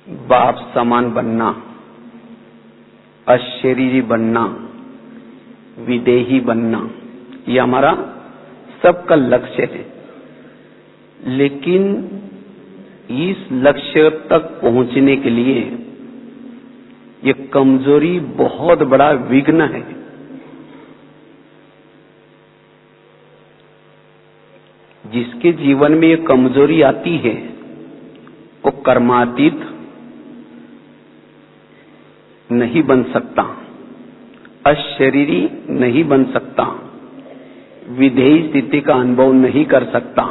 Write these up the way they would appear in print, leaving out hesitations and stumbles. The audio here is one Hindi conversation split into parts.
बाप समान बनना, अशरीरी बनना, विदेही बनना, ये हमारा सबका लक्ष्य है। लेकिन इस लक्ष्य तक पहुंचने के लिए ये कमजोरी बहुत बड़ा विघ्न है। जिसके जीवन में ये कमजोरी आती है वो कर्मातीत नहीं बन सकता, अशरीरी नहीं बन सकता, विधेयी स्थिति का अनुभव नहीं कर सकता।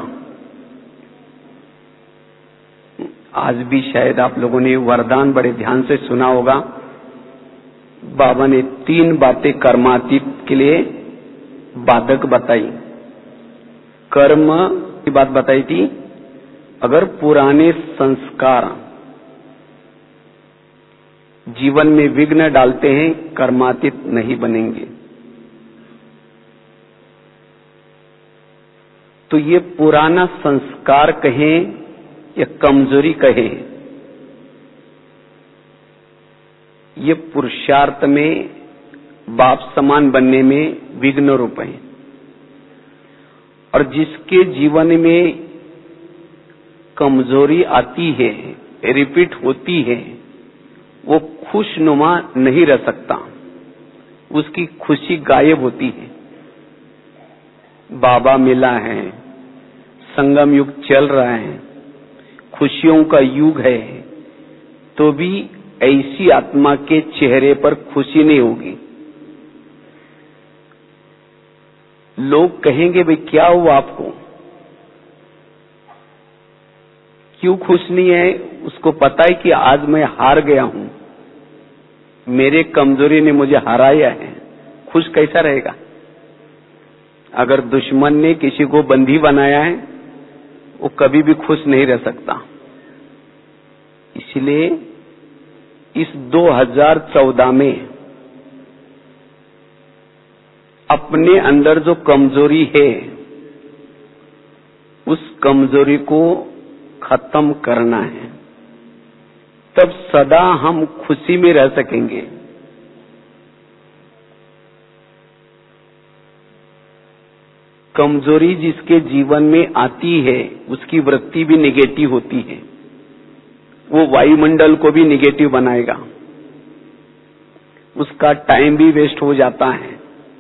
आज भी शायद आप लोगों ने वरदान बड़े ध्यान से सुना होगा। बाबा ने 3 बातें कर्मातीत के लिए बाधक बताई। कर्म की बात बताई थी, अगर पुराने संस्कार जीवन में विघ्न डालते हैं, कर्मातीत नहीं बनेंगे। तो ये पुराना संस्कार कहें या कमजोरी कहें, ये पुरुषार्थ में बाप समान बनने में विघ्न रूप है। और जिसके जीवन में कमजोरी आती है, रिपीट होती है, वो खुशनुमा नहीं रह सकता, उसकी खुशी गायब होती है। बाबा मिला है, संगम युग चल रहा है, खुशियों का युग है, तो भी ऐसी आत्मा के चेहरे पर खुशी नहीं होगी। लोग कहेंगे, भाई क्या हुआ आपको, क्यों खुश नहीं है? उसको पता है कि आज मैं हार गया हूं, मेरे कमजोरी ने मुझे हराया है। खुश कैसा रहेगा? अगर दुश्मन ने किसी को बंदी बनाया है, वो कभी भी खुश नहीं रह सकता। इसलिए इस 2014 में अपने अंदर जो कमजोरी है, उस कमजोरी को खत्म करना है, तब सदा हम खुशी में रह सकेंगे। कमजोरी जिसके जीवन में आती है, उसकी वृत्ति भी नेगेटिव होती है, वो वायुमंडल को भी नेगेटिव बनाएगा, उसका टाइम भी वेस्ट हो जाता है।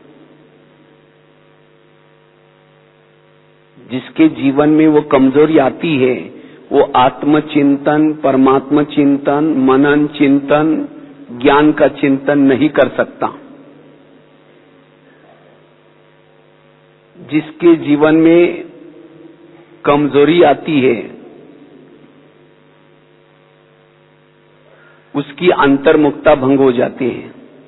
जिसके जीवन में वो कमजोरी आती है, वो आत्मचिंतन, परमात्मा चिंतन, मनन चिंतन, ज्ञान का चिंतन नहीं कर सकता। जिसके जीवन में कमजोरी आती है, उसकी अंतर्मुखता भंग हो जाती है।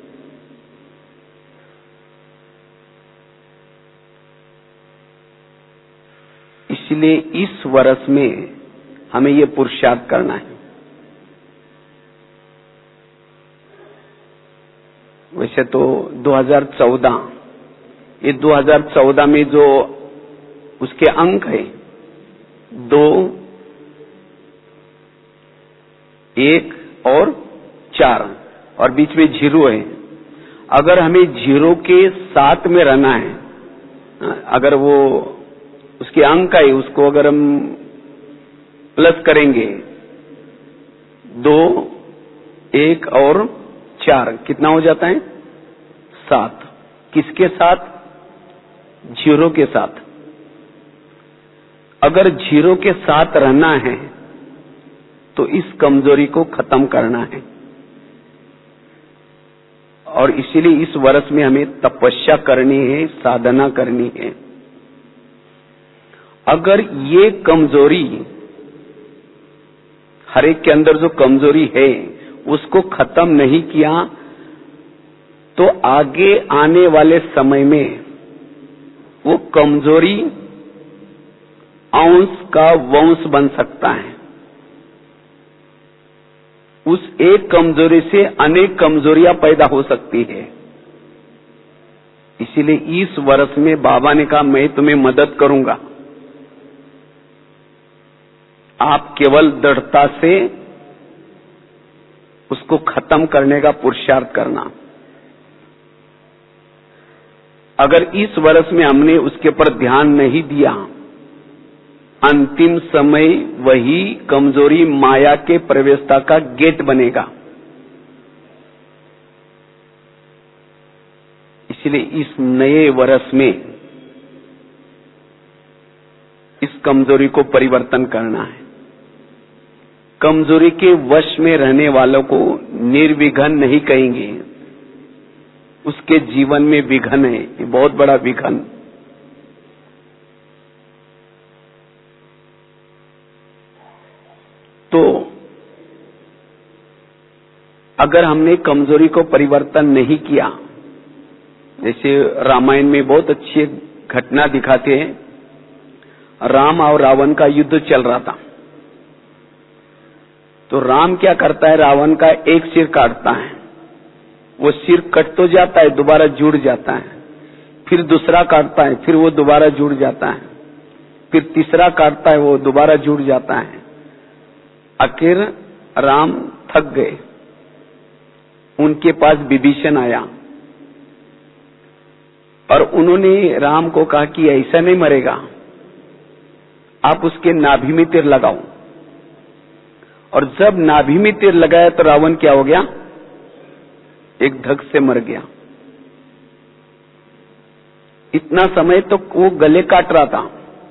इसलिए इस वर्ष में हमें ये पुरुषार्थ करना है। वैसे तो 2014, ये 2014 में जो उसके अंक है 2, 1 और 4 और बीच में 0 है। अगर हमें 0 के साथ में रहना है, अगर वो उसके अंक है, उसको अगर हम प्लस करेंगे 2, 1 और 4, कितना हो जाता है? 7। किसके साथ? 0 के साथ। अगर 0 के साथ रहना है तो इस कमजोरी को खत्म करना है। और इसीलिए इस वर्ष में हमें तपस्या करनी है, साधना करनी है। अगर ये कमजोरी, हर एक के अंदर जो कमजोरी है, उसको खत्म नहीं किया, तो आगे आने वाले समय में वो कमजोरी अंश का वंश बन सकता है। उस एक कमजोरी से अनेक कमजोरियां पैदा हो सकती है। इसीलिए इस वर्ष में बाबा ने कहा, मैं तुम्हें मदद करूंगा। आप केवल दृढ़ता से उसको खत्म करने का पुरुषार्थ करना। अगर इस वर्ष में हमने उसके पर ध्यान नहीं दिया, अंतिम समय वही कमजोरी माया के प्रवेशता का गेट बनेगा। इसलिए इस नए वर्ष में इस कमजोरी को परिवर्तन करना है। कमजोरी के वश में रहने वालों को निर्विघ्न नहीं कहेंगे, उसके जीवन में विघ्न है, ये बहुत बड़ा विघ्न। तो अगर हमने कमजोरी को परिवर्तन नहीं किया, जैसे रामायण में बहुत अच्छी घटना दिखाते हैं, राम और रावण का युद्ध चल रहा था। तो राम क्या करता है, रावण का एक सिर काटता है, वो सिर कट तो जाता है, दोबारा जुड़ जाता है, फिर दूसरा काटता है, फिर वो दोबारा जुड़ जाता है, फिर तीसरा काटता है, वो दोबारा जुड़ जाता है। आखिर राम थक गए, उनके पास विभीषण आया और उन्होंने राम को कहा कि ऐसा नहीं मरेगा, आप उसके नाभि में तीर लगाओ। और जब नाभि में तीर लगाया तो रावण क्या हो गया, एक धक से मर गया। इतना समय तो वो गले काट रहा था,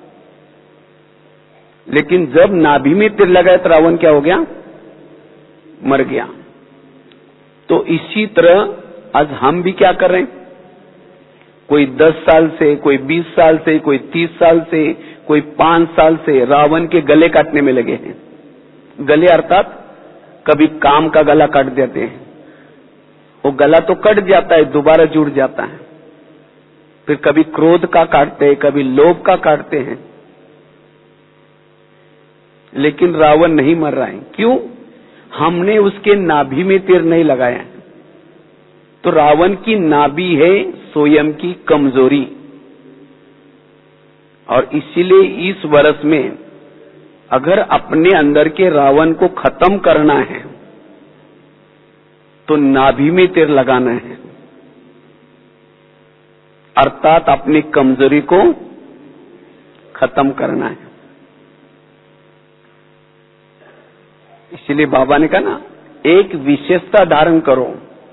लेकिन जब नाभि में तीर लगाया तो रावण क्या हो गया, मर गया। तो इसी तरह आज हम भी क्या कर रहे हैं, कोई 10 साल से, कोई 20 साल से, कोई 30 साल से, कोई 5 साल से रावण के गले काटने में लगे हैं। गले अर्थात कभी काम का गला काट देते हैं, वो गला तो कट जाता है, दोबारा जुड़ जाता है। फिर कभी क्रोध का काटते हैं, कभी लोभ का काटते हैं, लेकिन रावण नहीं मर रहा है। क्यों? हमने उसके नाभि में तीर नहीं लगाया। तो रावण की नाभि है स्वयं की कमजोरी, और इसीलिए इस वर्ष में अगर अपने अंदर के रावण को खत्म करना है तो नाभि में तीर लगाना है, अर्थात अपनी कमजोरी को खत्म करना है। इसलिए बाबा ने कहा ना, एक विशेषता धारण करो।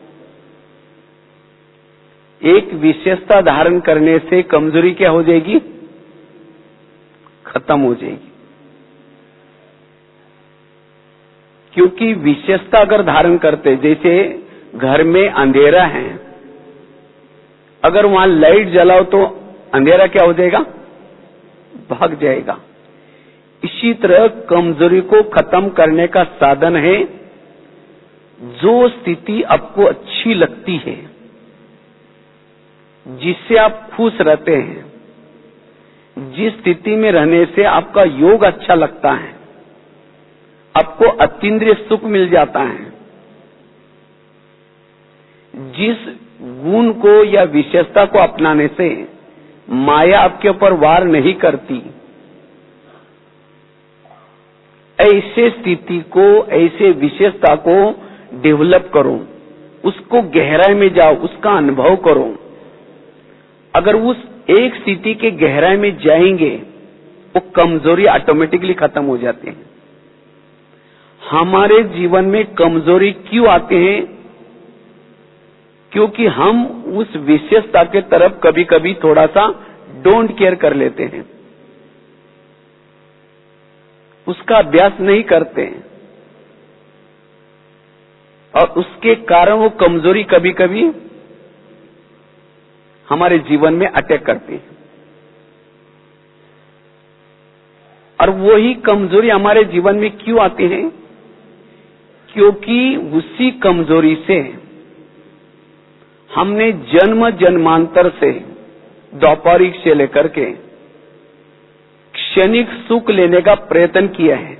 एक विशेषता धारण करने से कमजोरी क्या हो जाएगी, खत्म हो जाएगी। क्योंकि विशेषता अगर धारण करते, जैसे घर में अंधेरा है, अगर वहां लाइट जलाओ तो अंधेरा क्या हो जाएगा, भाग जाएगा। इसी तरह कमजोरी को खत्म करने का साधन है, जो स्थिति आपको अच्छी लगती है, जिससे आप खुश रहते हैं, जिस स्थिति में रहने से आपका योग अच्छा लगता है, आपको अतीन्द्रिय सुख मिल जाता है, जिस गुण को या विशेषता को अपनाने से माया आपके ऊपर वार नहीं करती, ऐसे स्थिति को, ऐसे विशेषता को डेवलप करो, उसको गहराई में जाओ, उसका अनुभव करो। अगर उस एक स्थिति के गहराई में जाएंगे, वो कमजोरी ऑटोमेटिकली खत्म हो जाती है। हमारे जीवन में कमजोरी क्यों आते हैं? क्योंकि हम उस विशेषता के तरफ कभी कभी थोड़ा सा डोंट केयर कर लेते हैं, उसका अभ्यास नहीं करते, और उसके कारण वो कमजोरी कभी कभी हमारे जीवन में अटैक करती है। और वही कमजोरी हमारे जीवन में क्यों आती है? क्योंकि उसी कमजोरी से हमने जन्म जन्मांतर से, द्वापारिक से लेकर के क्षणिक सुख लेने का प्रयत्न किया है।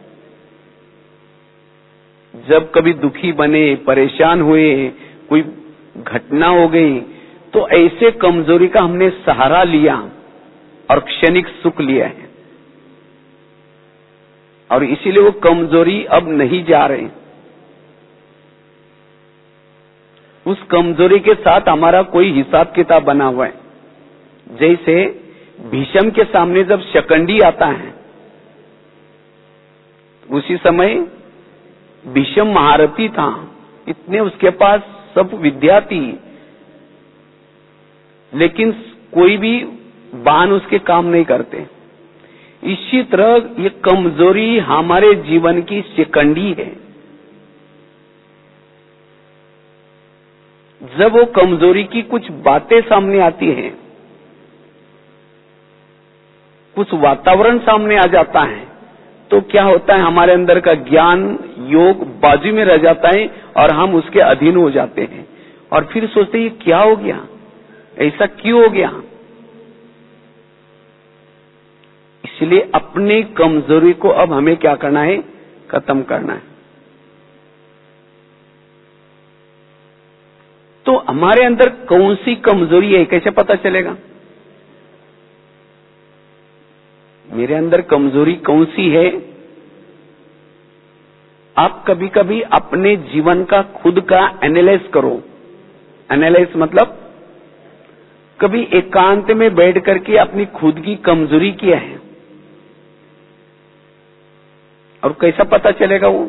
जब कभी दुखी बने, परेशान हुए, कोई घटना हो गई, तो ऐसे कमजोरी का हमने सहारा लिया और क्षणिक सुख लिया है, और इसीलिए वो कमजोरी अब नहीं जा रहे। उस कमजोरी के साथ हमारा कोई हिसाब किताब बना हुआ है। जैसे भीष्म के सामने जब शकंडी आता है, उसी समय भीष्म महारथी था, इतने उसके पास सब विद्या थी, लेकिन कोई भी बाण उसके काम नहीं करते। इसी तरह ये कमजोरी हमारे जीवन की शिकंडी है। जब वो कमजोरी की कुछ बातें सामने आती हैं, कुछ वातावरण सामने आ जाता है, तो क्या होता है, हमारे अंदर का ज्ञान योग बाजू में रह जाता है और हम उसके अधीन हो जाते हैं और फिर सोचते हैं ये क्या हो गया, ऐसा क्यों हो गया। इसलिए अपनी कमजोरी को अब हमें क्या करना है, खत्म करना है। तो हमारे अंदर कौन सी कमजोरी है, कैसे पता चलेगा मेरे अंदर कमजोरी कौन सी है। आप कभी कभी अपने जीवन का खुद का एनालाइज करो। एनालाइज मतलब कभी एकांत में बैठ करके अपनी खुद की कमजोरी क्या है और कैसा पता चलेगा वो।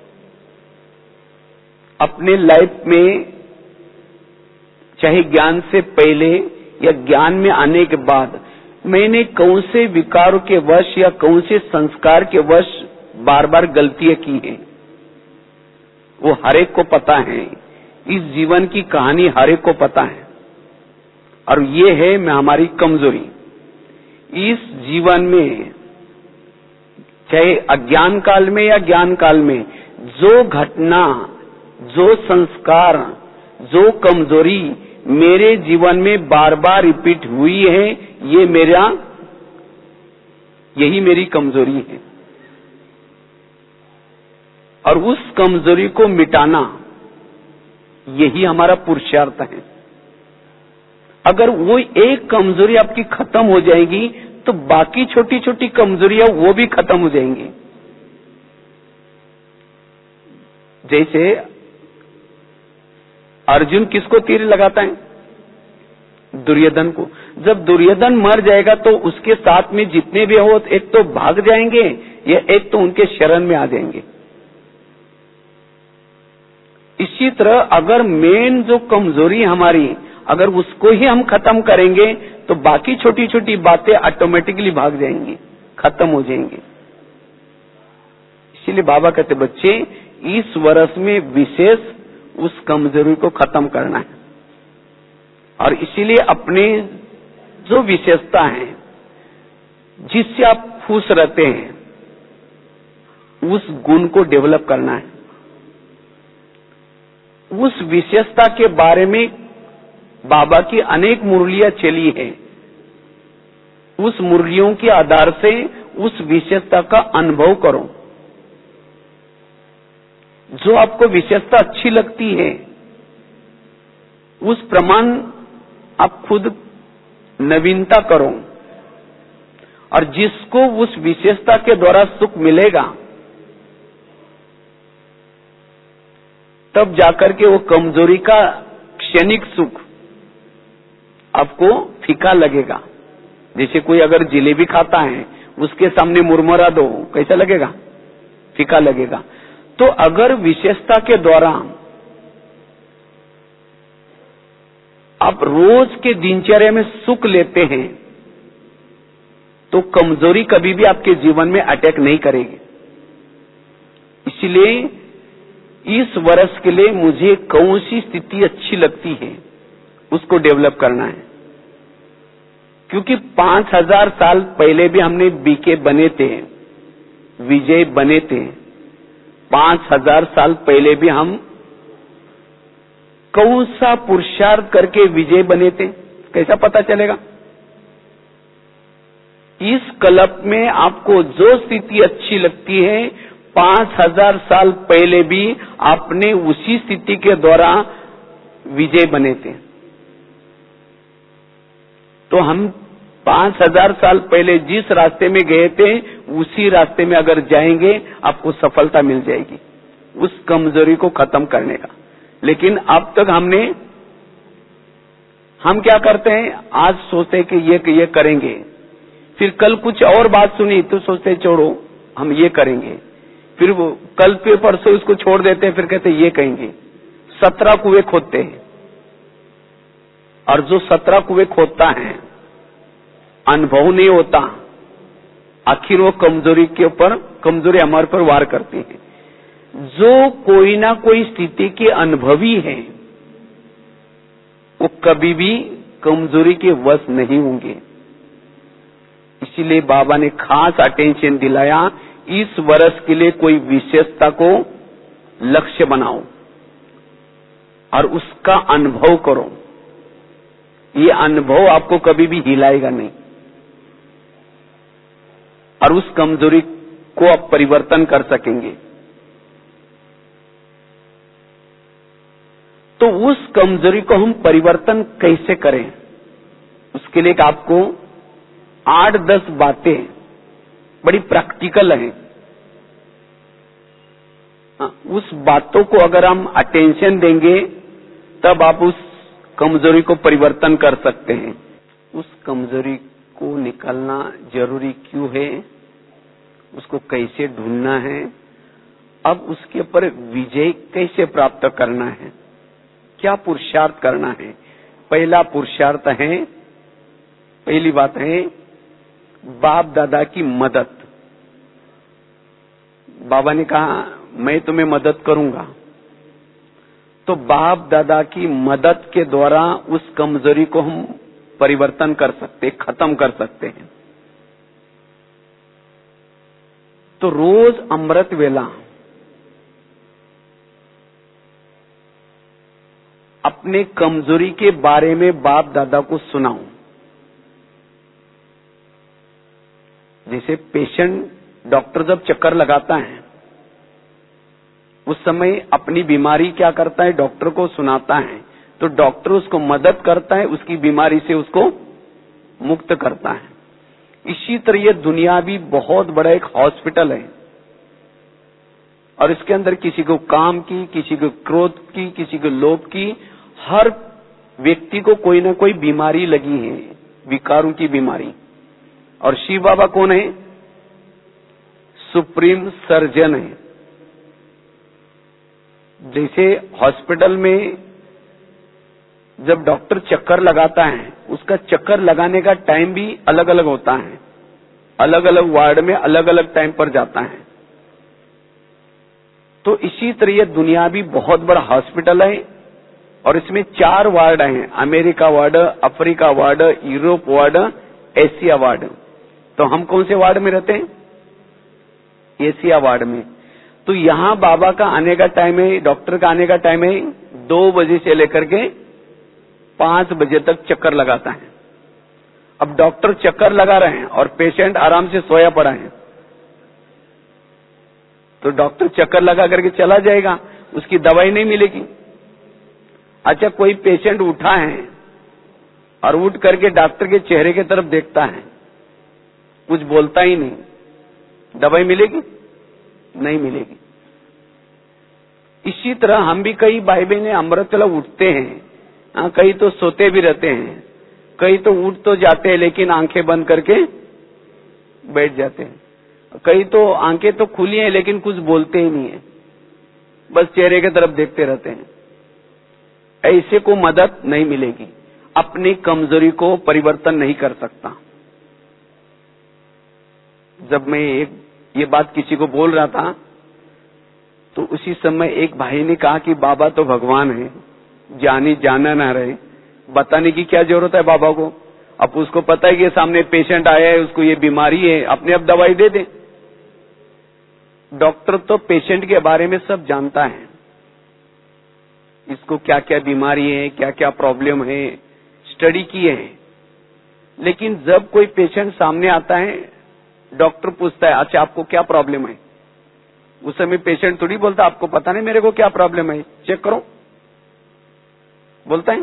अपने लाइफ में चाहे ज्ञान से पहले या ज्ञान में आने के बाद मैंने कौन से विकारों के वश या कौन से संस्कार के वश बार बार गलतियां की हैं, वो हर एक को पता है। इस जीवन की कहानी हर एक को पता है और ये है हमारी कमजोरी। इस जीवन में चाहे अज्ञान काल में या ज्ञान काल में जो घटना, जो संस्कार, जो कमजोरी मेरे जीवन में बार बार रिपीट हुई है, यही मेरी कमजोरी है। और उस कमजोरी को मिटाना यही हमारा पुरुषार्थ है। अगर वो एक कमजोरी आपकी खत्म हो जाएगी तो बाकी छोटी छोटी कमजोरियां वो भी खत्म हो जाएंगी। जैसे अर्जुन किसको तीर लगाता है, दुर्योधन को। जब दुर्योधन मर जाएगा तो उसके साथ में जितने भी हो एक तो भाग जाएंगे या एक तो उनके शरण में आ जाएंगे। इसी तरह अगर मेन जो कमजोरी हमारी, अगर उसको ही हम खत्म करेंगे तो बाकी छोटी छोटी बातें ऑटोमेटिकली भाग जाएंगी, खत्म हो जाएंगी। इसीलिए बाबा कहते बच्चे इस वर्ष में विशेष उस कमजोरी को खत्म करना है और इसीलिए अपने जो विशेषता है जिससे आप खुश रहते हैं उस गुण को डेवलप करना है। उस विशेषता के बारे में बाबा की अनेक मुरलियां चली है। उस मुरलियों के आधार से उस विशेषता का अनुभव करो। जो आपको विशेषता अच्छी लगती है उस प्रमाण आप खुद नवीनता करो और जिसको उस विशेषता के द्वारा सुख मिलेगा तब जाकर के वो कमजोरी का क्षणिक सुख आपको फीका लगेगा। जैसे कोई अगर जिलेबी खाता है उसके सामने मुरमुरा दो, कैसा लगेगा, फीका लगेगा। तो अगर विशेषता के द्वारा आप रोज के दिनचर्या में सुख लेते हैं तो कमजोरी कभी भी आपके जीवन में अटैक नहीं करेगी। इसलिए इस वर्ष के लिए मुझे कौन सी स्थिति अच्छी लगती है उसको डेवलप करना है। क्योंकि 5000 साल पहले भी हमने बीके बने थे, विजय बने थे। 5000 साल पहले भी हम कौन सा पुरुषार्थ करके विजय बने थे, कैसा पता चलेगा। इस कल्प में आपको जो स्थिति अच्छी लगती है 5000 साल पहले भी आपने उसी स्थिति के द्वारा विजय बने थे। तो हम 5000 साल पहले जिस रास्ते में गए थे उसी रास्ते में अगर जाएंगे आपको सफलता मिल जाएगी उस कमजोरी को खत्म करने का। लेकिन अब तक हम क्या करते हैं, आज सोचते हैं कि ये करेंगे, फिर कल कुछ और बात सुनी तो सोचते हैं छोड़ो हम ये करेंगे, फिर वो कल पे परसों इसको छोड़ देते हैं, फिर कहते हैं ये कहेंगे। 17 कुएं खोदते हैं, और जो 17 कुएं खोदता है अनुभव नहीं होता, आखिर वो कमजोरी हमारे पर वार करती है। जो कोई ना कोई स्थिति के अनुभवी है वो कभी भी कमजोरी के वश नहीं होंगे। इसीलिए बाबा ने खास अटेंशन दिलाया, इस वर्ष के लिए कोई विशेषता को लक्ष्य बनाओ और उसका अनुभव करो। ये अनुभव आपको कभी भी हिलाएगा नहीं, और उस कमजोरी को आप परिवर्तन कर सकेंगे। तो उस कमजोरी को हम परिवर्तन कैसे करें, उसके लिए आपको 8-10 बातें बड़ी प्रैक्टिकल हैं। उस बातों को अगर हम अटेंशन देंगे तब आप उस कमजोरी को परिवर्तन कर सकते हैं। उस कमजोरी को निकालना जरूरी क्यों है, उसको कैसे ढूंढना है, अब उसके ऊपर विजय कैसे प्राप्त करना है, क्या पुरुषार्थ करना है। पहला पुरुषार्थ है, पहली बात है बाप दादा की मदद। बाबा ने कहा मैं तुम्हें मदद करूंगा, तो बाप दादा की मदद के द्वारा उस कमजोरी को हम परिवर्तन कर सकते, खत्म कर सकते हैं। तो रोज अमृत वेला अपने कमजोरी के बारे में बाप दादा को सुनाओ। जैसे पेशेंट, डॉक्टर जब चक्कर लगाता है उस समय अपनी बीमारी क्या करता है, डॉक्टर को सुनाता है, तो डॉक्टर उसको मदद करता है, उसकी बीमारी से उसको मुक्त करता है। इसी तरह ये दुनिया भी बहुत बड़ा एक हॉस्पिटल है, और इसके अंदर किसी को काम की, किसी को क्रोध की, किसी को लोभ की, हर व्यक्ति को कोई ना कोई बीमारी लगी है, विकारों की बीमारी। और शिव बाबा कौन है, सुप्रीम सर्जन है। जैसे हॉस्पिटल में जब डॉक्टर चक्कर लगाता है, उसका चक्कर लगाने का टाइम भी अलग अलग होता है, अलग अलग वार्ड में अलग अलग टाइम पर जाता है। तो इसी तरह ये दुनिया भी बहुत बड़ा हॉस्पिटल है, और इसमें 4 वार्ड हैं, America ward, Africa ward, Europe ward, Asia ward. तो हम कौन से वार्ड में रहते हैं, एशिया वार्ड में। तो यहाँ बाबा का आने का टाइम है, डॉक्टर का आने का टाइम है 2 बजे से लेकर के 5 बजे तक चक्कर लगाता है। अब डॉक्टर चक्कर लगा रहे हैं और पेशेंट आराम से सोया पड़ा है, तो डॉक्टर चक्कर लगा करके चला जाएगा, उसकी दवाई नहीं मिलेगी। अच्छा, कोई पेशेंट उठा है और उठ करके डॉक्टर के चेहरे की तरफ देखता है, कुछ बोलता ही नहीं, दवाई मिलेगी? नहीं मिलेगी। इसी तरह हम भी कई भाई बहन अमृत वेला उठते हैं, कई तो सोते भी रहते हैं, कई तो उठ तो जाते हैं लेकिन आंखें बंद करके बैठ जाते हैं, कई तो आंखें तो खुली हैं लेकिन कुछ बोलते ही नहीं है, बस चेहरे की तरफ देखते रहते हैं। ऐसे को मदद नहीं मिलेगी, अपनी कमजोरी को परिवर्तन नहीं कर सकता। जब मैं ये बात किसी को बोल रहा था तो उसी समय एक भाई ने कहा कि बाबा तो भगवान है, जाना ना रहे, बताने की क्या जरूरत है बाबा को। अब उसको पता है कि सामने पेशेंट आया है, उसको ये बीमारी है, अपने आप दवाई दे दे। डॉक्टर तो पेशेंट के बारे में सब जानता है, इसको क्या क्या बीमारी है, क्या क्या प्रॉब्लम है, स्टडी किए हैं। लेकिन जब कोई पेशेंट सामने आता है, डॉक्टर पूछता है अच्छा आपको क्या प्रॉब्लम है, उस समय पेशेंट थोड़ी बोलता आपको पता नहीं मेरे को क्या प्रॉब्लम है, चेक करो, बोलता है।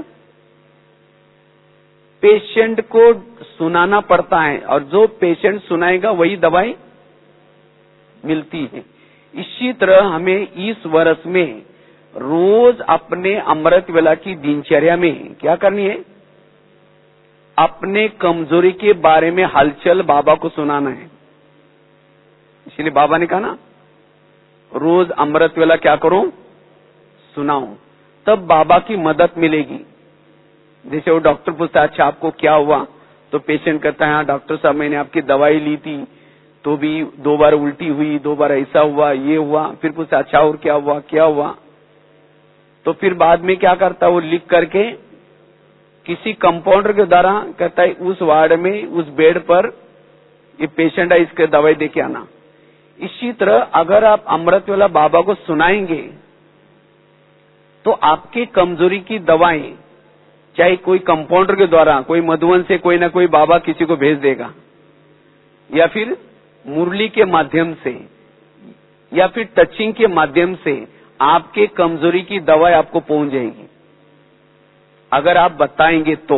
पेशेंट को सुनाना पड़ता है, और जो पेशेंट सुनाएगा वही दवाई मिलती है। इसी तरह हमें इस वर्ष में रोज अपने अमृत वेला की दिनचर्या में क्या करनी है, अपने कमजोरी के बारे में हलचल बाबा को सुनाना है। इसलिए बाबा ने कहा ना, रोज अमृत वेला क्या करो, सुनाओ, तब बाबा की मदद मिलेगी। जैसे वो डॉक्टर पूछता है अच्छा आपको क्या हुआ, तो पेशेंट कहता है हाँ डॉक्टर साहब मैंने आपकी दवाई ली थी तो भी 2 बार उल्टी हुई, 2 बार ऐसा हुआ, ये हुआ। फिर पूछता अच्छा और क्या हुआ, क्या हुआ, तो फिर बाद में क्या करता है वो लिख करके किसी कंपाउंडर के द्वारा कहता है उस वार्ड में उस बेड पर ये पेशेंट है, इसके दवाई दे के आना। इसी तरह अगर आप अमृत वेला बाबा को सुनाएंगे तो आपकी कमजोरी की दवाएं, चाहे कोई कंपाउंडर के द्वारा, कोई मधुवन से कोई ना कोई बाबा किसी को भेज देगा, या फिर मुरली के माध्यम से, या फिर टचिंग के माध्यम से आपके कमजोरी की दवाएं आपको पहुंच जाएगी, अगर आप बताएंगे तो।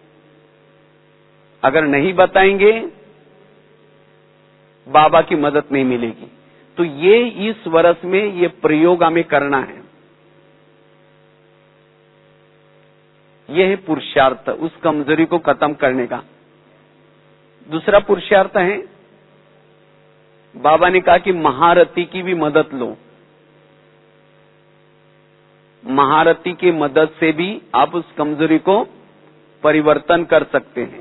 अगर नहीं बताएंगे बाबा की मदद नहीं मिलेगी। तो ये इस वर्ष में ये प्रयोग हमें करना है। यह है पुरुषार्थ उस कमजोरी को खत्म करने का। दूसरा पुरुषार्थ है, बाबा ने कहा कि महारथी की भी मदद लो। महारथी की मदद से भी आप उस कमजोरी को परिवर्तन कर सकते हैं।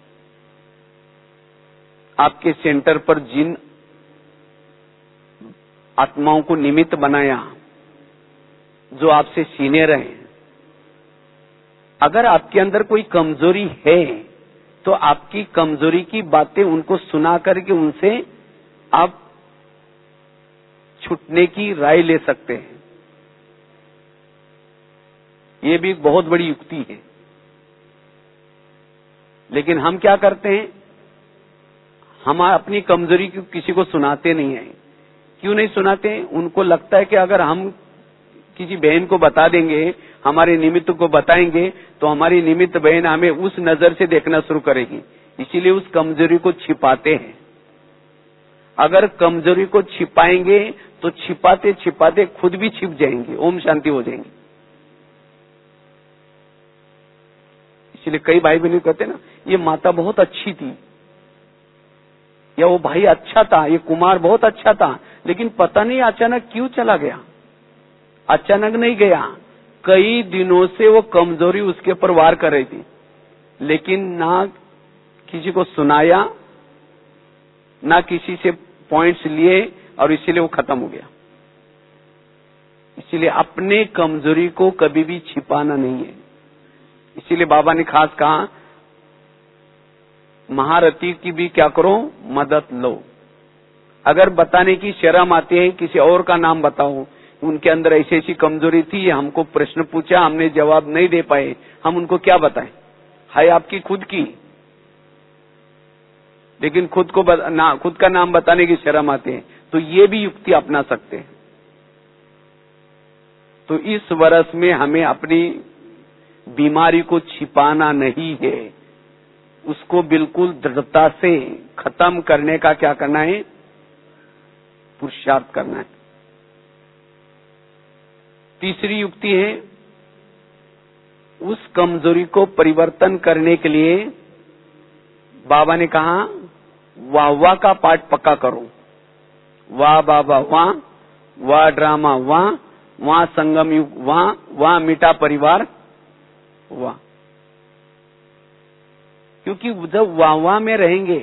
आपके सेंटर पर जिन आत्माओं को निमित्त बनाया जो आपसे सीनियर हैं, अगर आपके अंदर कोई कमजोरी है तो आपकी कमजोरी की बातें उनको सुना करके उनसे आप छूटने की राय ले सकते हैं। ये भी एक बहुत बड़ी युक्ति है। लेकिन हम क्या करते हैं, हम अपनी कमजोरी किसी को सुनाते नहीं हैं। क्यों नहीं सुनाते? उनको लगता है कि अगर हम किसी बहन को बता देंगे, हमारे निमित्त को बताएंगे, तो हमारी निमित्त बहन हमें उस नजर से देखना शुरू करेगी। इसीलिए उस कमजोरी को छिपाते हैं। अगर कमजोरी को छिपाएंगे तो छिपाते छिपाते खुद भी छिप जाएंगे, ओम शांति हो जाएंगी। इसलिए कई भाई बहन कहते हैं ना, ये माता बहुत अच्छी थी, या वो भाई अच्छा था, ये कुमार बहुत अच्छा था, लेकिन पता नहीं अचानक क्यों चला गया। अचानक नहीं गया, कई दिनों से वो कमजोरी उसके ऊपर वार कर रही थी, लेकिन ना किसी को सुनाया, ना किसी से पॉइंट्स लिए, और इसीलिए वो खत्म हो गया। इसीलिए अपने कमजोरी को कभी भी छिपाना नहीं है। इसीलिए बाबा ने खास कहा महारथी की भी क्या करो, मदद लो। अगर बताने की शर्म आती है, किसी और का नाम बताओ, उनके अंदर ऐसी ऐसी कमजोरी थी, हमको प्रश्न पूछा, हमने जवाब नहीं दे पाए, हम उनको क्या बताएं? है आपकी खुद की, लेकिन खुद का नाम बताने की शर्म आती है, तो ये भी युक्ति अपना सकते हैं। तो इस वर्ष में हमें अपनी बीमारी को छिपाना नहीं है, उसको बिल्कुल दृढ़ता से खत्म करने का क्या करना है, पुरुषार्थ करना है। तीसरी युक्ति है, उस कमजोरी को परिवर्तन करने के लिए बाबा ने कहा वाह वाह का पाठ पक्का करो। वाह बाबा वाह, वाह ड्रामा वाह, वाह संगम युग वाह, वाह मीठा परिवार वाह। क्योंकि जब वाह वाह में रहेंगे,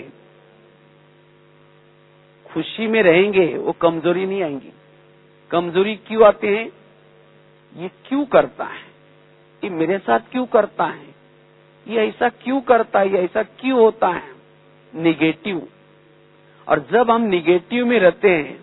खुशी में रहेंगे, वो कमजोरी नहीं आएंगी। कमजोरी क्यों आते हैं? ये क्यों करता है, ये मेरे साथ क्यों करता है, ये ऐसा क्यों करता है, ये ऐसा क्यों होता है, निगेटिव। और जब हम निगेटिव में रहते हैं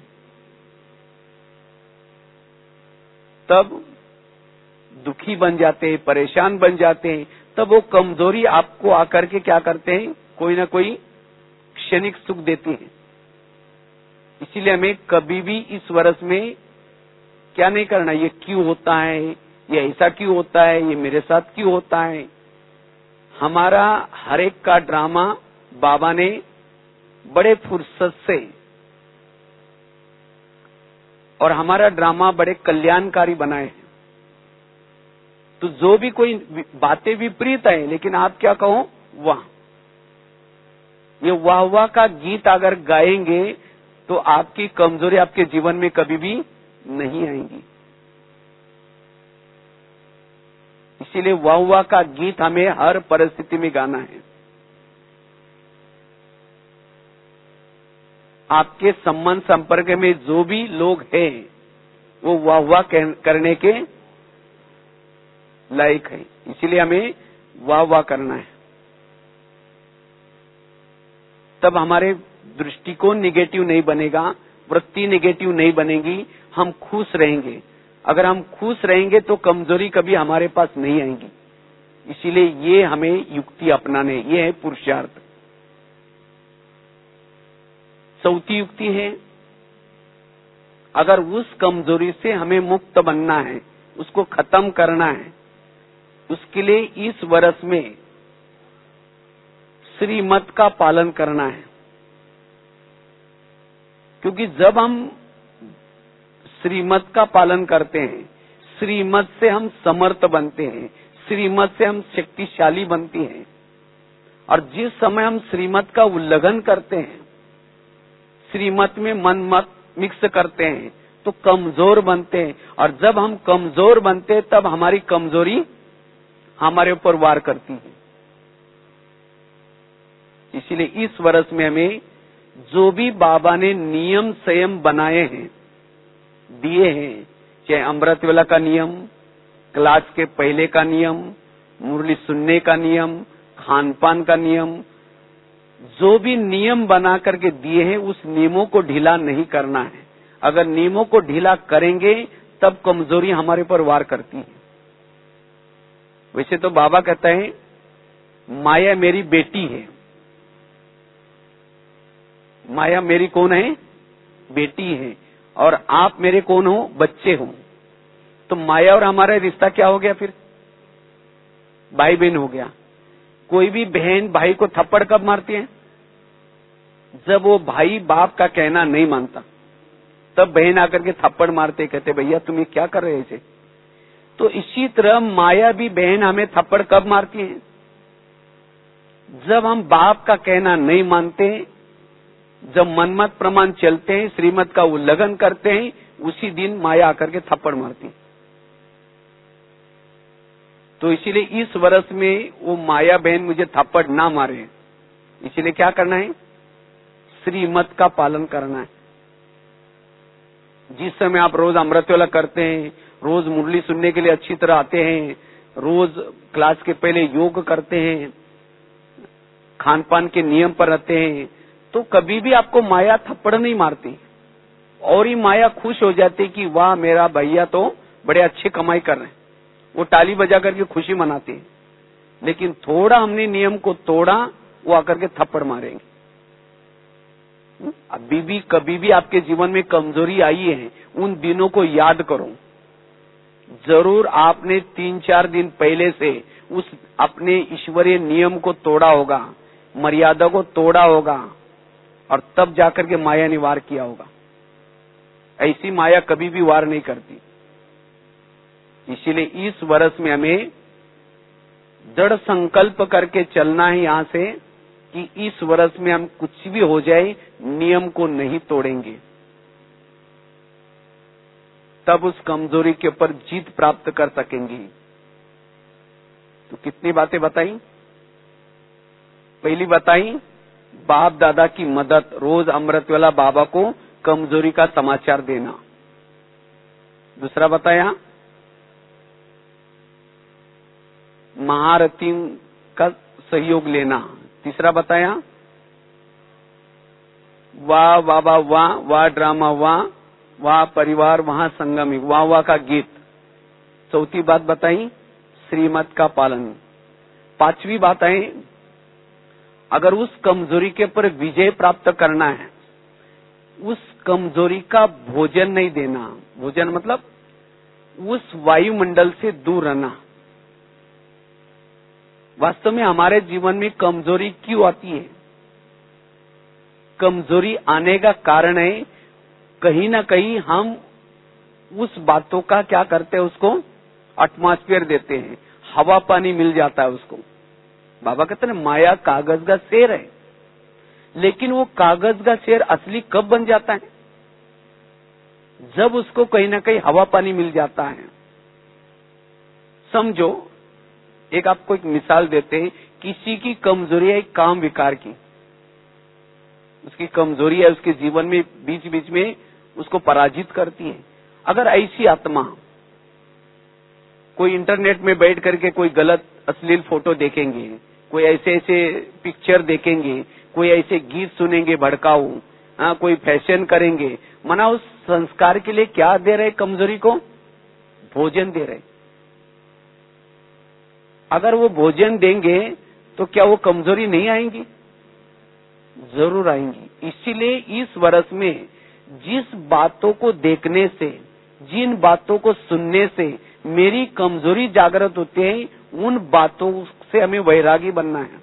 तब दुखी बन जाते हैं, परेशान बन जाते हैं, तब वो कमजोरी आपको आकर के क्या करते हैं, कोई ना कोई क्षणिक सुख देती है। इसीलिए हमें कभी भी इस वर्ष में क्या नहीं करना, ये क्यों होता है, ये ऐसा क्यों होता है, ये मेरे साथ क्यों होता है। हमारा हर एक का ड्रामा बाबा ने बड़े फुर्सत से, और हमारा ड्रामा बड़े कल्याणकारी बनाए हैं। तो जो भी कोई बातें विपरीत है, लेकिन आप क्या कहो, वाह। ये वाह वाह का गीत अगर गाएंगे तो आपकी कमजोरी आपके जीवन में कभी भी नहीं आएंगी। इसीलिए वाह वाह का गीत हमें हर परिस्थिति में गाना है। आपके संबंध संपर्क में जो भी लोग हैं वो वाह वाह करने के लायक है, इसीलिए हमें वाह वाह करना है। तब हमारे दृष्टिकोण निगेटिव नहीं बनेगा, वृत्ति निगेटिव नहीं बनेगी, हम खुश रहेंगे। अगर हम खुश रहेंगे तो कमजोरी कभी हमारे पास नहीं आएगी। इसीलिए ये हमें युक्ति अपनाने, ये है पुरुषार्थ। चौथी युक्ति है, अगर उस कमजोरी से हमें मुक्त बनना है, उसको खत्म करना है, उसके लिए इस वर्ष में श्रीमत का पालन करना है। क्योंकि जब हम श्रीमत का पालन करते हैं, श्रीमत से हम समर्थ बनते हैं, श्रीमत से हम शक्तिशाली बनते हैं। और जिस समय हम श्रीमत का उल्लंघन करते हैं, श्रीमत में मन मत मिक्स करते हैं, तो कमजोर बनते हैं। और जब हम कमजोर बनते हैं तब हमारी कमजोरी हमारे ऊपर वार करती है। इसीलिए इस वर्ष में हमें जो भी बाबा ने नियम संयम बनाए हैं, दिए हैं, चाहे अमृतवेला का नियम, क्लास के पहले का नियम, मुरली सुनने का नियम, खान पान का नियम, जो भी नियम बना करके दिए हैं उस नियमों को ढीला नहीं करना है। अगर नियमों को ढीला करेंगे तब कमजोरी हमारे पर वार करती है। वैसे तो बाबा कहता है माया मेरी बेटी है। माया मेरी कौन है? बेटी है। और आप मेरे कौन हो? बच्चे हो। तो माया और हमारा रिश्ता क्या हो गया फिर? भाई बहन हो गया। कोई भी बहन भाई को थप्पड़ कब मारती है? जब वो भाई बाप का कहना नहीं मानता, तब बहन आकर के थप्पड़ मारते, कहते भैया तुम ये क्या कर रहे हो इसे। तो इसी तरह माया भी बहन हमें थप्पड़ कब मारती है? जब हम बाप का कहना नहीं मानते, जब मनमत प्रमाण चलते हैं, श्रीमत का उल्लंघन करते हैं, उसी दिन माया आकर के थप्पड़ मारती है। तो इसीलिए इस वर्ष में वो माया बहन मुझे थप्पड़ ना मारे, इसीलिए क्या करना है? श्रीमत का पालन करना है। जिस समय आप रोज अमृतवेला करते हैं, रोज मुरली सुनने के लिए अच्छी तरह आते हैं, रोज क्लास के पहले योग करते हैं, खान पान के नियम पर रहते हैं, तो कभी भी आपको माया थप्पड़ नहीं मारती। और ही माया खुश हो जाती कि वाह मेरा भैया तो बड़े अच्छे कमाई कर रहे हैं, वो ताली बजा करके खुशी मनाती है। लेकिन थोड़ा हमने नियम को तोड़ा, वो आकर के थप्पड़ मारेंगे। अभी भी कभी भी आपके जीवन में कमजोरी आई है, उन दिनों को याद करो। जरूर आपने 3-4 दिन पहले से उस अपने ईश्वरीय नियम को तोड़ा होगा, मर्यादा को तोड़ा होगा, और तब जाकर के माया ने वार किया होगा। ऐसी माया कभी भी वार नहीं करती। इसीलिए इस वर्ष में हमें दृढ़ संकल्प करके चलना है यहां से कि इस वर्ष में हम कुछ भी हो जाए नियम को नहीं तोड़ेंगे। तब उस कमजोरी के ऊपर जीत प्राप्त कर सकेंगे। तो कितनी बातें बताई? पहली बताई बाप दादा की मदद, रोज अमृतवेला बाबा को कमजोरी का समाचार देना। दूसरा बताया महारथी का सहयोग लेना। तीसरा बताया वाह बाबा वाह, वाह ड्रामा वाह, वाह परिवार वहां संगम, वाह वाह का गीत। चौथी बात बताई श्रीमत का पालन। पांचवी बात है अगर उस कमजोरी के ऊपर विजय प्राप्त करना है, उस कमजोरी का भोजन नहीं देना। भोजन मतलब उस वायुमंडल से दूर रहना। वास्तव में हमारे जीवन में कमजोरी क्यों आती है? कमजोरी आने का कारण है कहीं ना कहीं हम उस बातों का क्या करते हैं, उसको एटमॉस्फेयर देते हैं, हवा पानी मिल जाता है उसको। बाबा कहते हैं माया कागज का शेर है, लेकिन वो कागज का शेर असली कब बन जाता है? जब उसको कहीं ना कहीं हवा पानी मिल जाता है। समझो, एक आपको एक मिसाल देते हैं, किसी की कमजोरी है काम विकार की, उसकी कमजोरी है उसके जीवन में बीच बीच में उसको पराजित करती है। अगर ऐसी आत्मा कोई इंटरनेट में बैठ करके कोई गलत अश्लील फोटो देखेंगे, कोई ऐसे ऐसे पिक्चर देखेंगे, कोई ऐसे गीत सुनेंगे भड़काऊ, कोई फैशन करेंगे, मना उस संस्कार के लिए क्या दे रहे? कमजोरी को भोजन दे रहे। अगर वो भोजन देंगे तो क्या वो कमजोरी नहीं आएंगी? जरूर आएंगी। इसीलिए इस वर्ष में जिस बातों को देखने से, जिन बातों को सुनने से मेरी कमजोरी जागृत होती है, उन बातों से हमें वैरागी बनना है,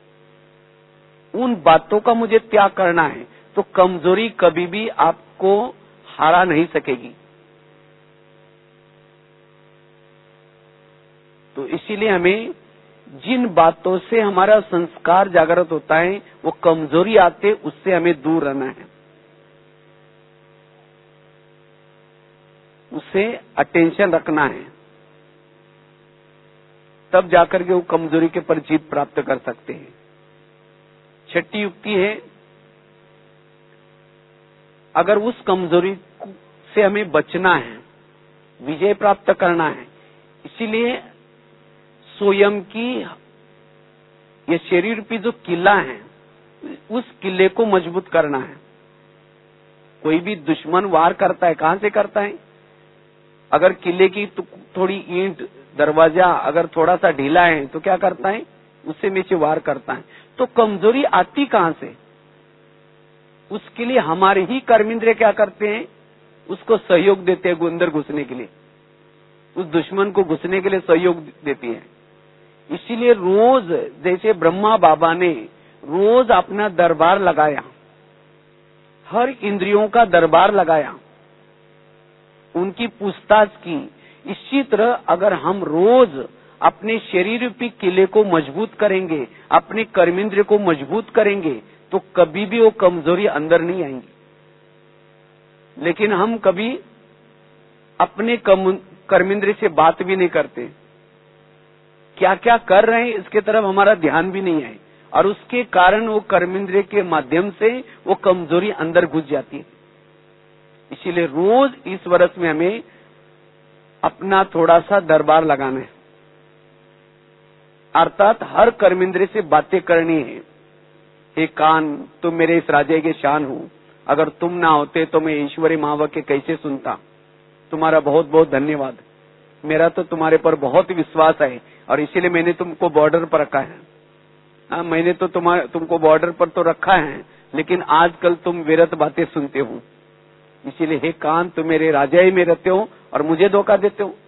उन बातों का मुझे त्याग करना है। तो कमजोरी कभी भी आपको हरा नहीं सकेगी। तो इसीलिए हमें जिन बातों से हमारा संस्कार जागृत होता है, वो कमजोरी आते, उससे हमें दूर रहना है, उससे अटेंशन रखना है, तब जाकर के वो कमजोरी के पर जीत प्राप्त कर सकते हैं। छठी युक्ति है, अगर उस कमजोरी से हमें बचना है, विजय प्राप्त करना है, इसीलिए स्वयं की ये शरीर पे जो किला है, उस किले को मजबूत करना है। कोई भी दुश्मन वार करता है, कहां से करता है? अगर किले की थोड़ी ईंट, दरवाजा अगर थोड़ा सा ढीला है तो क्या करता है? उससे नीचे वार करता है। तो कमजोरी आती कहां से? उसके लिए हमारे ही कर्मेंद्रिय क्या करते हैं? उसको सहयोग देते हैं अंदर घुसने के लिए, उस दुश्मन को घुसने के लिए सहयोग देती है। इसीलिए रोज, जैसे ब्रह्मा बाबा ने रोज अपना दरबार लगाया, हर इंद्रियों का दरबार लगाया, उनकी पूछताछ की, इसी तरह अगर हम रोज अपने शरीर रूपी किले को मजबूत करेंगे, अपने कर्मेंद्रिय को मजबूत करेंगे, तो कभी भी वो कमजोरी अंदर नहीं आएंगी। लेकिन हम कभी अपने कर्मेंद्रिय से बात भी नहीं करते, क्या क्या कर रहे हैं इसके तरफ हमारा ध्यान भी नहीं है, और उसके कारण वो कर्मेंद्रिय के माध्यम से वो कमजोरी अंदर घुस जाती है। इसीलिए रोज इस वर्ष में हमें अपना थोड़ा सा दरबार लगाना है, अर्थात हर कर्मेंद्रिय से बातें करनी है। हे कान, तुम मेरे इस राज्य के शान हो, अगर तुम ना होते तो मैं ईश्वरी महावाक्य कैसे सुनता। तुम्हारा बहुत बहुत धन्यवाद, मेरा तो तुम्हारे पर बहुत विश्वास है, और इसीलिए मैंने तुमको बॉर्डर पर रखा है। मैंने तो तुमको बॉर्डर पर तो रखा है, लेकिन आजकल तुम विरत बातें सुनते हो। इसीलिए हे कान, तुम मेरे राजा ही में रहते हो और मुझे धोखा देते हो।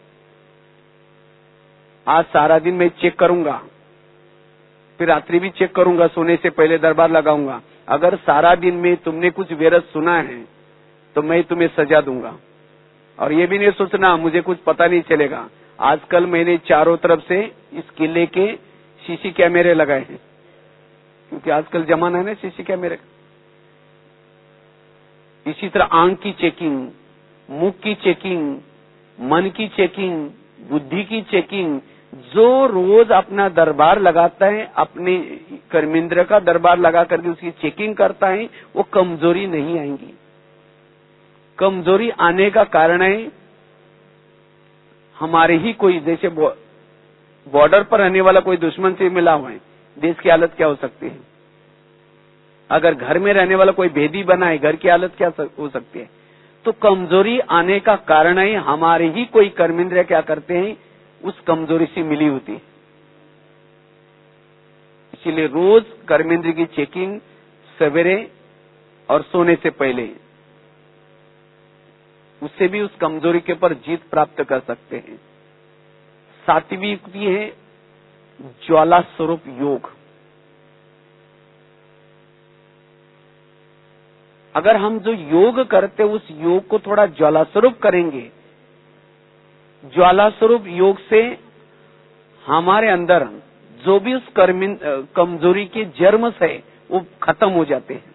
आज सारा दिन मैं चेक करूंगा, फिर रात्रि भी चेक करूंगा, सोने से पहले दरबार लगाऊंगा। अगर सारा दिन में तुमने कुछ विरत सुना है तो मैं तुम्हें सजा दूंगा। और ये भी नहीं सोचना मुझे कुछ पता नहीं चलेगा। आजकल मैंने चारों तरफ से इस किले के सीसी कैमरे लगाए हैं, क्योंकि आजकल जमाना है ना सीसी कैमरे। इसी तरह आंख की चेकिंग, मुख की चेकिंग, मन की चेकिंग, बुद्धि की चेकिंग। जो रोज अपना दरबार लगाता है, अपने कर्मेंद्र का दरबार लगा करके उसकी चेकिंग करता है, वो कमजोरी नहीं आएंगी। कमजोरी आने का कारण है हमारे ही कोई, जैसे बॉर्डर पर रहने वाला कोई दुश्मन से मिला हुआ है, देश की हालत क्या हो सकती है? अगर घर में रहने वाला कोई भेदी बना है, घर की हालत क्या हो सकती है? तो कमजोरी आने का कारण है हमारे ही कोई कर्मेंद्रिय क्या करते हैं, उस कमजोरी से मिली होती है। इसीलिए रोज कर्मेंद्रिय की चेकिंग सवेरे और सोने से पहले, उससे भी उस कमजोरी के ऊपर जीत प्राप्त कर सकते हैं। सातवीं युक्ति है ज्वाला स्वरूप योग। अगर हम जो योग करते उस योग को थोड़ा ज्वाला स्वरूप करेंगे, ज्वाला स्वरूप योग से हमारे अंदर जो भी उस कमजोरी के जर्म्स है वो खत्म हो जाते हैं।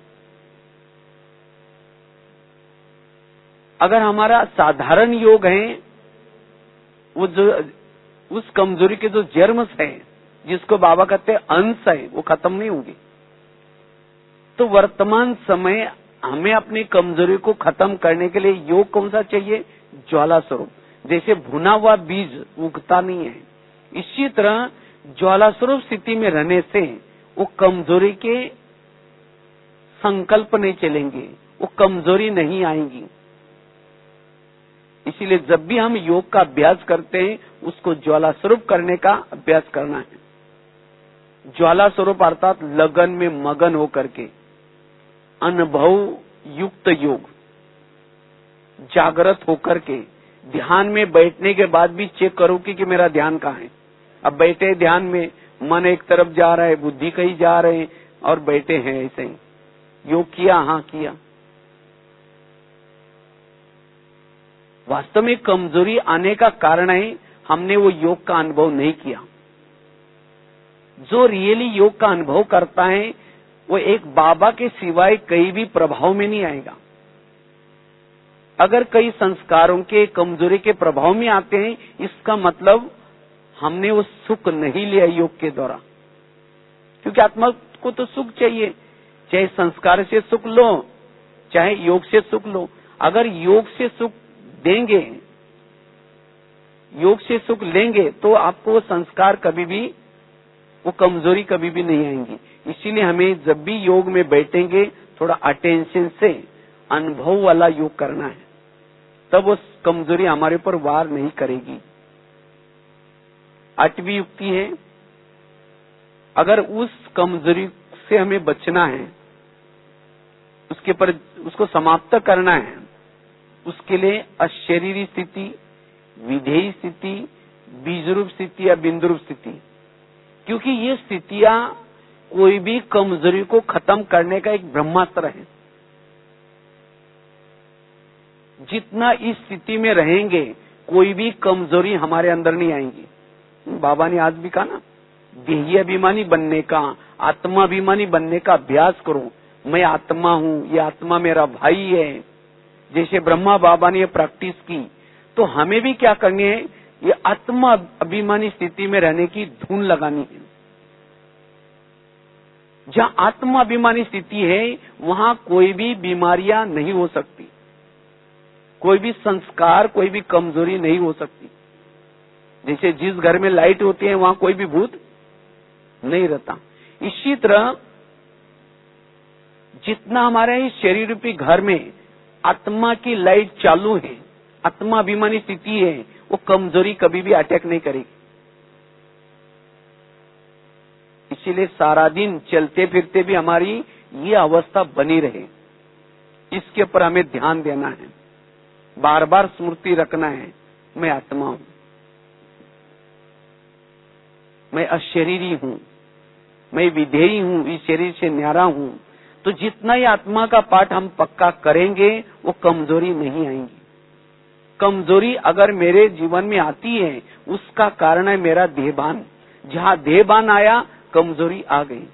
अगर हमारा साधारण योग है, वो जो उस कमजोरी के जो जर्म्स है, जिसको बाबा कहते हैं अंश है, वो खत्म नहीं होंगे। तो वर्तमान समय हमें अपनी कमजोरी को खत्म करने के लिए योग कौन सा चाहिए? ज्वाला स्वरूप। जैसे भुना हुआ बीज उगता नहीं है, इसी तरह ज्वाला स्वरूप स्थिति में रहने से वो कमजोरी के संकल्प नहीं चलेंगे, वो कमजोरी नहीं आएंगी। इसीलिए जब भी हम योग का अभ्यास करते हैं, उसको ज्वाला स्वरूप करने का अभ्यास करना है। ज्वाला स्वरूप अर्थात लगन में मगन होकर के अनुभव युक्त योग, जागृत होकर के ध्यान में बैठने के बाद भी चेक करो कि मेरा ध्यान कहाँ है। अब बैठे ध्यान में मन एक तरफ जा रहा है, बुद्धि कहीं जा रहे हैं और बैठे हैं ऐसे ही। योग किया? हाँ किया। वास्तव में कमजोरी आने का कारण है हमने वो योग का अनुभव नहीं किया। जो रियली योग का अनुभव करता है वो एक बाबा के सिवाय कहीं भी प्रभाव में नहीं आएगा। अगर कई संस्कारों के कमजोरी के प्रभाव में आते हैं, इसका मतलब हमने वो सुख नहीं लिया योग के द्वारा। क्योंकि आत्मा को तो सुख चाहिए, चाहे संस्कार से सुख लो, चाहे योग से सुख लो। अगर योग से सुख देंगे, योग से सुख लेंगे, तो आपको वो संस्कार कभी भी, वो कमजोरी कभी भी नहीं आएंगी। इसीलिए हमें जब भी योग में बैठेंगे थोड़ा अटेंशन से अनुभव वाला योग करना है, तब वो कमजोरी हमारे ऊपर वार नहीं करेगी। 8वीं युक्ति है, अगर उस कमजोरी से हमें बचना है, उसके पर उसको समाप्त करना है, उसके लिए अशरीरी स्थिति, विधेयी स्थिति, बीजरूप स्थिति या बिंदुरूप स्थिति, क्योंकि ये स्थितियां कोई भी कमजोरी को खत्म करने का एक ब्रह्मास्त्र है। जितना इस स्थिति में रहेंगे कोई भी कमजोरी हमारे अंदर नहीं आएंगी। बाबा ने आज भी कहा ना, देही अभिमानी बनने का, आत्माभिमानी बनने का अभ्यास करो। मैं आत्मा हूँ, ये आत्मा मेरा भाई है। जैसे ब्रह्मा बाबा ने ये प्रैक्टिस की, तो हमें भी क्या करनी है? ये आत्मा अभिमानी स्थिति में रहने की धुन लगानी है। जहाँ आत्मा अभिमानी स्थिति है, वहाँ कोई भी बीमारियां नहीं हो सकती, कोई भी संस्कार, कोई भी कमजोरी नहीं हो सकती। जैसे जिस घर में लाइट होती है वहां कोई भी भूत नहीं रहता। इसी तरह जितना हमारे इस शरीर रूपी घर में आत्मा की लाइट चालू है, आत्मा अभिमानी स्थिति है, वो कमजोरी कभी भी अटैक नहीं करेगी। इसीलिए सारा दिन चलते फिरते भी हमारी ये अवस्था बनी रहे, इसके ऊपर हमें ध्यान देना है। बार बार स्मृति रखना है, मैं आत्मा हूं, मैं अशरीरी हूं, मैं विधेयी हूं, इस शरीर से न्यारा हूं। तो जितना ही आत्मा का पाठ हम पक्का करेंगे, वो कमजोरी नहीं आएंगी। कमजोरी अगर मेरे जीवन में आती है, उसका कारण है मेरा देहभान। जहां देहभान आया, कमजोरी आ गई।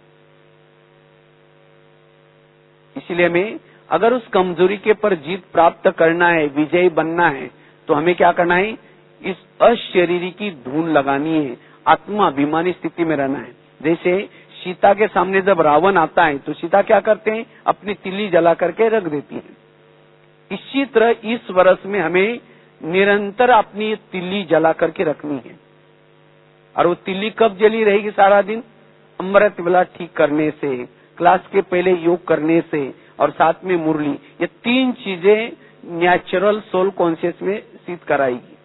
इसलिए हमें अगर उस कमजोरी के पर जीत प्राप्त करना है, विजयी बनना है, तो हमें क्या करना है? इस अशरीरी की धून लगानी है, आत्मा अभिमानी स्थिति में रहना है। जैसे सीता के सामने जब रावण आता है, तो सीता क्या करते हैं? अपनी तिल्ली जला करके रख देती है। इसी तरह इस वर्ष में हमें निरंतर अपनी तिल्ली जला करके रखनी है। और वो तिल्ली कब जली रहेगी? सारा दिन अमृत वेला ठीक करने से, क्लास के पहले योग करने से, और साथ में मुरली। ये 3 चीजें नेचुरल सोल कॉन्शियस में सिद्ध कराएगी।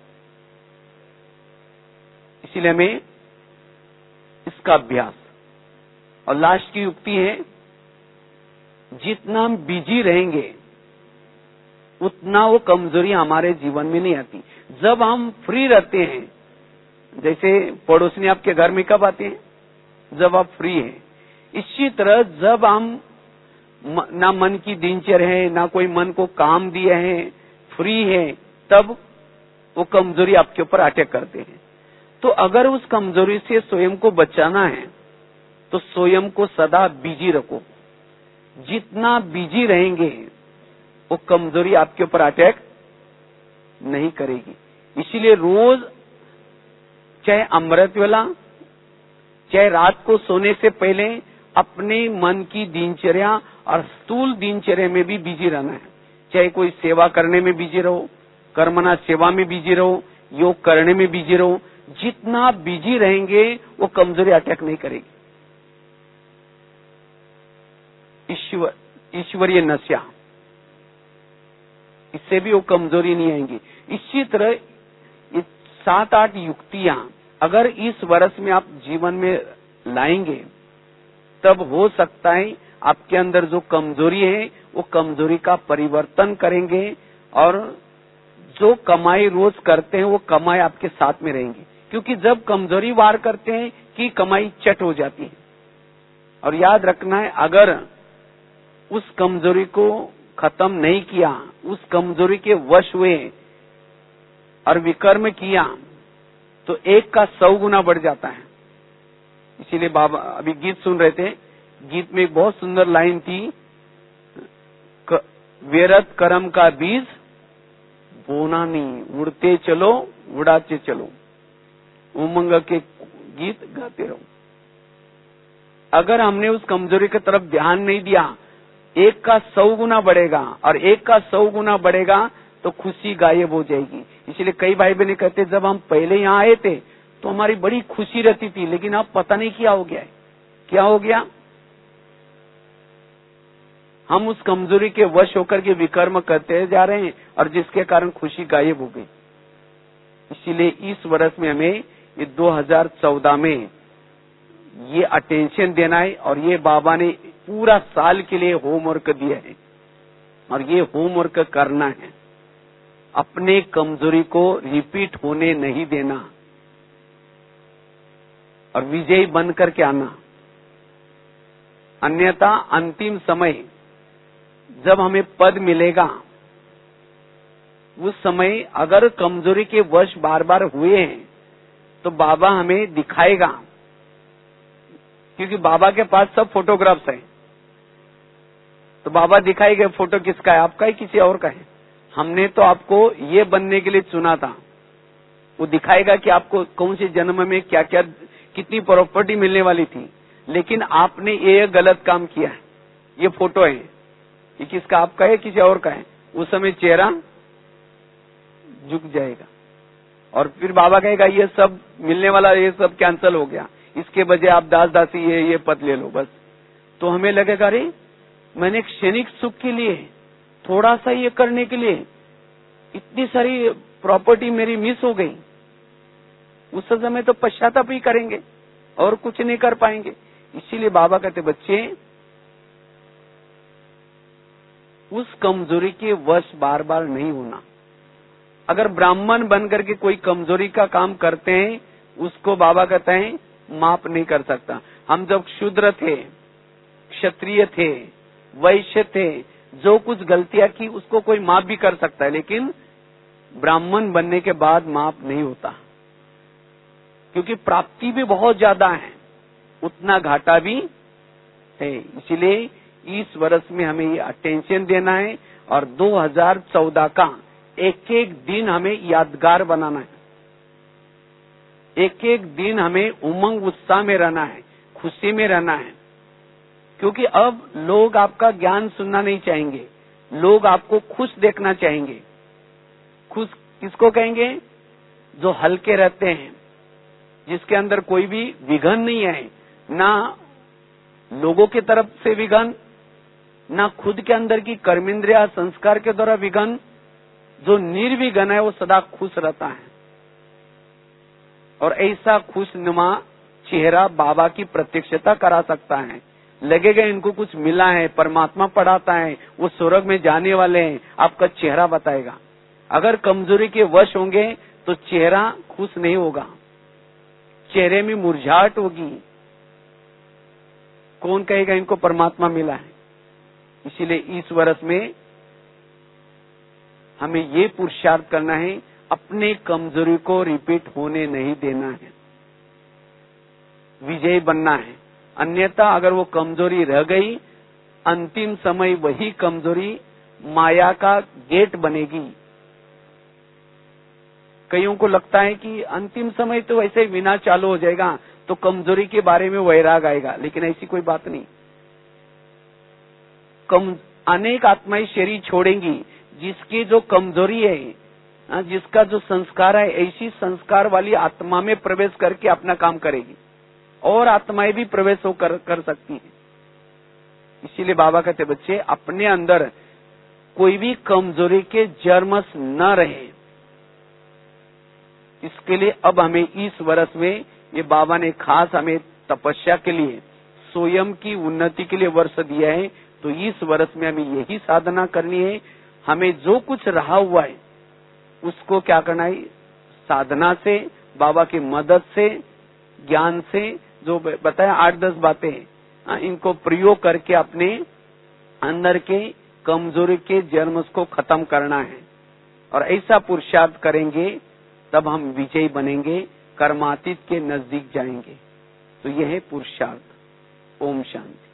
इसीलिए हमें इसका अभ्यास। और लास्ट की युक्ति है, जितना हम बिजी रहेंगे उतना वो कमजोरी हमारे जीवन में नहीं आती। जब हम फ्री रहते हैं, जैसे पड़ोसी आपके घर में कब आते हैं? जब आप फ्री हैं। इसी तरह जब हम ना मन की दिनचर्या है, ना कोई मन को काम दिए हैं, फ्री है, तब वो कमजोरी आपके ऊपर अटैक करते हैं। तो अगर उस कमजोरी से स्वयं को बचाना है तो स्वयं को सदा बिजी रखो। जितना बिजी रहेंगे वो कमजोरी आपके ऊपर अटैक नहीं करेगी। इसीलिए रोज चाहे अमृत वेला चाहे रात को सोने से पहले अपने मन की दिनचर्या और स्थूल दिनचर्या में भी बिजी रहना है। चाहे कोई सेवा करने में बिजी रहो, कर्मना सेवा में बिजी रहो, योग करने में बिजी रहो। जितना बिजी रहेंगे वो कमजोरी अटैक नहीं करेगी। ईश्वरीय नशा, इससे भी वो कमजोरी नहीं आएंगी। इसी तरह 7-8 युक्तियां अगर इस वर्ष में आप जीवन में लाएंगे तब हो सकता है आपके अंदर जो कमजोरी है वो कमजोरी का परिवर्तन करेंगे और जो कमाई रोज करते हैं वो कमाई आपके साथ में रहेंगी। क्योंकि जब कमजोरी वार करते हैं कि कमाई चट हो जाती है। और याद रखना है, अगर उस कमजोरी को खत्म नहीं किया, उस कमजोरी के वश हुए और विकर्म किया तो 1 का 100 गुना बढ़ जाता है। इसीलिए बाबा अभी गीत सुन रहे थे, गीत में एक बहुत सुंदर लाइन थी, व्यर्थ कर्म का बीज बोना नहीं, उड़ते चलो उड़ाते चलो, उमंग के गीत गाते रहो। अगर हमने उस कमजोरी की तरफ ध्यान नहीं दिया 1 का 100 गुना बढ़ेगा और 1 का 100 गुना बढ़ेगा तो खुशी गायब हो जाएगी। इसलिए कई भाई बहन कहते जब हम पहले यहाँ आए थे तो हमारी बड़ी खुशी रहती थी, लेकिन अब पता नहीं क्या हो गया है। क्या हो गया? हम उस कमजोरी के वश होकर के विकर्म करते जा रहे हैं और जिसके कारण खुशी गायब हो गई। इसीलिए इस वर्ष में हमें ये 2014 में ये अटेंशन देना है और ये बाबा ने पूरा साल के लिए होमवर्क दिया है और ये होमवर्क करना है। अपने कमजोरी को रिपीट होने नहीं देना और विजयी बन करके आना। अन्यथा अंतिम समय जब हमें पद मिलेगा उस समय अगर कमजोरी के वश बार बार हुए हैं तो बाबा हमें दिखाएगा, क्योंकि बाबा के पास सब फोटोग्राफ्स हैं। तो बाबा दिखाएगा फोटो किसका है, आपका है किसी और का है। हमने तो आपको ये बनने के लिए चुना था। वो दिखाएगा कि आपको कौन से जन्म में क्या क्या कितनी प्रॉपर्टी मिलने वाली थी, लेकिन आपने ये गलत काम किया है। ये फोटो है, ये किसका, आपका है किसी और का है। उस समय चेहरा झुक जाएगा और फिर बाबा कहेगा ये सब मिलने वाला, ये सब कैंसिल हो गया, इसके बजाय आप दास दासी ये पद ले लो बस। तो हमें लगेगा अरे मैंने क्षणिक सुख के लिए थोड़ा सा ये करने के लिए इतनी सारी प्रॉपर्टी मेरी मिस हो गई। उस समय तो पश्चाताप ही करेंगे और कुछ नहीं कर पाएंगे। इसीलिए बाबा कहते बच्चे उस कमजोरी के वश बार बार नहीं होना। अगर ब्राह्मण बन करके कोई कमजोरी का काम करते हैं उसको बाबा कहते हैं माफ नहीं कर सकता। हम जब शूद्र थे, क्षत्रिय थे, वैश्य थे, जो कुछ गलतियां की उसको कोई माफ भी कर सकता है, लेकिन ब्राह्मण बनने के बाद माफ नहीं होता, क्योंकि प्राप्ति भी बहुत ज्यादा है, उतना घाटा भी है। इसलिए इस वर्ष में हमें ये अटेंशन देना है और 2014 का एक एक दिन हमें यादगार बनाना है। एक एक दिन हमें उमंग उत्साह में रहना है, खुशी में रहना है। क्योंकि अब लोग आपका ज्ञान सुनना नहीं चाहेंगे, लोग आपको खुश देखना चाहेंगे। खुश किसको कहेंगे? जो हल्के रहते हैं, जिसके अंदर कोई भी विघन नहीं है, ना लोगों की तरफ से विघन, ना खुद के अंदर की कर्मेंद्रिया संस्कार के द्वारा विघन। जो निर्विघन है वो सदा खुश रहता है और ऐसा खुशनुमा चेहरा बाबा की प्रत्यक्षता करा सकता है। लगेगा इनको कुछ मिला है, परमात्मा पढ़ाता है, वो स्वर्ग में जाने वाले हैं, आपका चेहरा बताएगा। अगर कमजोरी के वश होंगे तो चेहरा खुश नहीं होगा, चेहरे में मुरझाहट होगी। कौन कहेगा इनको परमात्मा मिला है? इसीलिए इस वर्ष में हमें ये पुरुषार्थ करना है, अपने कमजोरी को रिपीट होने नहीं देना है, विजयी बनना है। अन्यथा अगर वो कमजोरी रह गई, अंतिम समय वही कमजोरी माया का गेट बनेगी। कईयों को लगता है कि अंतिम समय तो वैसे विना चालू हो जाएगा तो कमजोरी के बारे में वैराग आएगा, लेकिन ऐसी कोई बात नहीं। अनेक आत्माएं शरीर छोड़ेंगी जिसकी जो कमजोरी है, जिसका जो संस्कार है, ऐसी संस्कार वाली आत्मा में प्रवेश करके अपना काम करेगी और आत्माएं भी प्रवेश कर सकती हैं। इसीलिए बाबा कहते बच्चे अपने अंदर कोई भी कमजोरी के जर्मस न रहे। इसके लिए अब हमें इस वर्ष में ये बाबा ने खास हमें तपस्या के लिए, स्वयं की उन्नति के लिए वर्ष दिया है। तो इस वर्ष में हमें यही साधना करनी है। हमें जो कुछ रहा हुआ है उसको क्या करना है, साधना से, बाबा की मदद से, ज्ञान से, जो बताया 8-10 बातें, इनको प्रयोग करके अपने अंदर के कमजोरी के जर्म्स को खत्म करना है। और ऐसा पुरुषार्थ करेंगे तब हम विजयी बनेंगे, कर्मातीत के नजदीक जाएंगे। तो यह है पुरुषार्थ। ओम शांति।